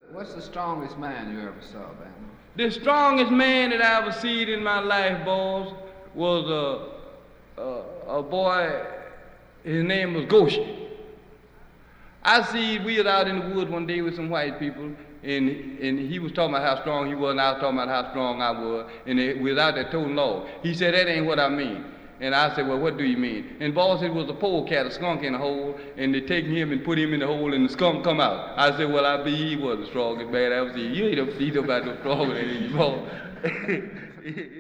What's the strongest man you ever saw, Ben? The strongest man that I ever seen in my life, boss, was a boy. His name was Goshen. I see we was out in the woods one day with some white people, and he was talking about how strong he was, and I was talking about how strong I was, and we was out there toting law. He said, that ain't what I mean. And I said, well, what do you mean? And boss, it was a polecat, a skunk in a hole, and they taken him and put him in the hole, and the skunk come out. I said, well, I be he was the strongest man I ever seen. You ain't about no stronger than him, boss.